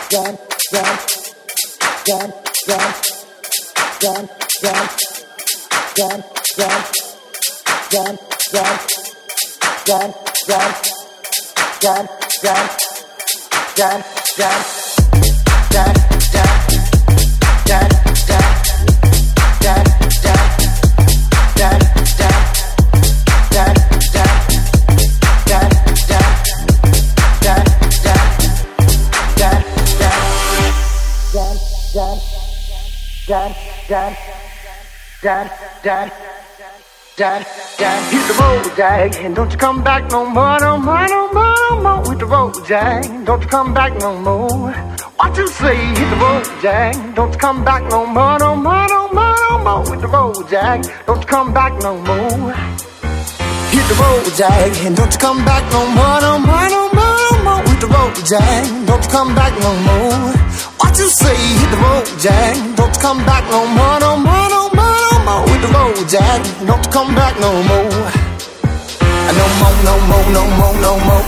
Hit the road, Jack, and don't you come back no more, no more, no more, no more. Hit the road, Jack, don't you come back no more. What you say? Hit the road, Jack, don't you come back no more, no more, no more, no more. Hit the road, Jack, don't you come back no more. Hit the road, Jack, and don't you come back no more, no more, no more, no more. Hit the road, Jack, don't you come back no more. What you say? Hit the road, Jack, don't you come back no more, no more, no more, no more. Hit the road, Jack, don't you come back no more. No more, no more, no more, no more.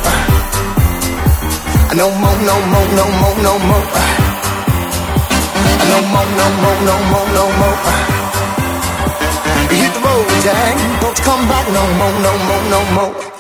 No more, no more, no more, no more. No more, no more, no more, no more. Hit the road, Jack, don't you come back no more, no more, no more.